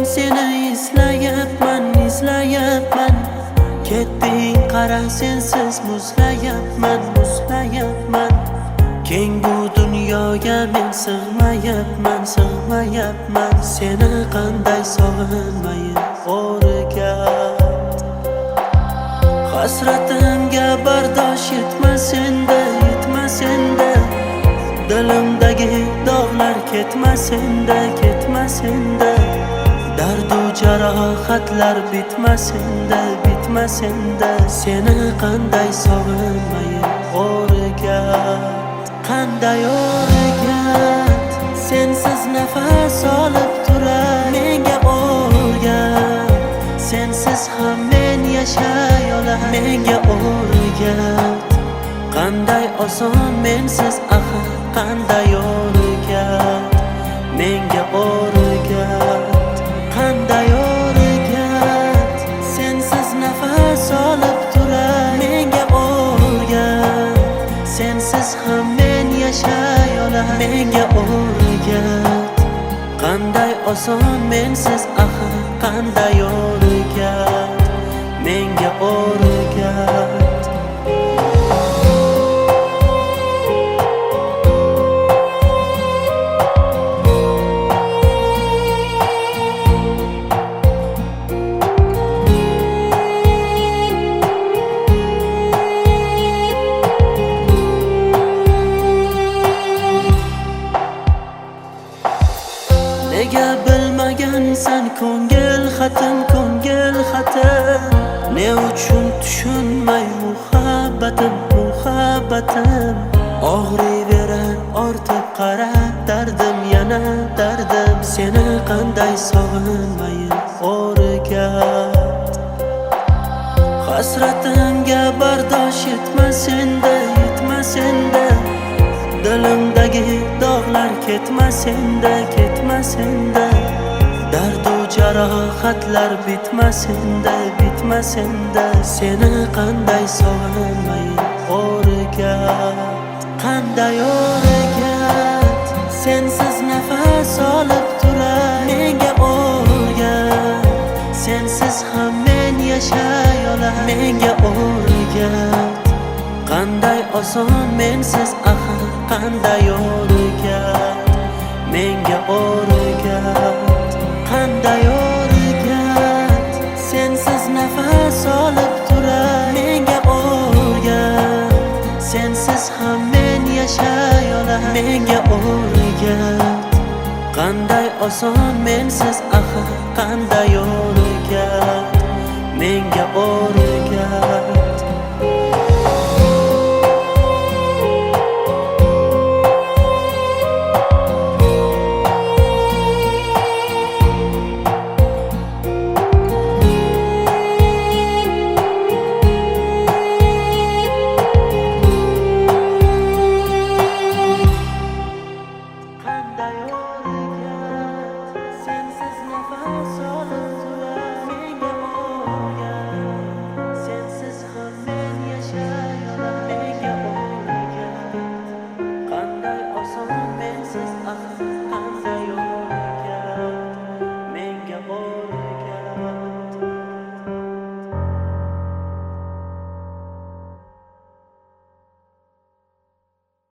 seni izlayapman Ketding qara sensiz muzlayapman Keng bu dunyoga men sig'mayapman Seni qanday sog'inmayin o'rgat Hasratimga bardosh yetmas endi Dilimdagi dog'lar ketmas endi Dardu jarohatlar bitmas endi Seni qanday sog'inmayin o'rgat Qanday o'rgat Sensiz nafas olib turay menga o'rgat Sensiz ham men yashay olay menga o'rgat Qanday oson mensiz axir qanday o'rgat menga o'rgat Qanday o'rgat Sensiz nafas olib turay menga o'rgat Sensiz ham men yashay olay menga o'rgat Qanday oson mensiz axir qanday o'rgat menga o'rgat Nega bilmagansan ko'ngil xatim Ne uchun tushunmay muhabbatim Og'riyverar ortib qara dardim yana dardim Seni qanday sog'inmayin o'rgat Hasratimga bardosh yetmas endi Dilimdagi dog'lar ketmas endi Dardu jarohatlar bitmas endi Seni qanday sog'inmayin o'rgat Qanday o'rgat Sensiz nafas olib turay menga o'rgat Sensiz ham men yashay olay menga o'rgat Qanday oson mensiz axir qanday o'rgat menga o'rgat Qanday o'rgat Sensiz nafas olib turay menga o'rgat Sensiz ham men yashay olay menga o'rgat Qanday oson mensiz axir qanday o'rgat menga o'rgat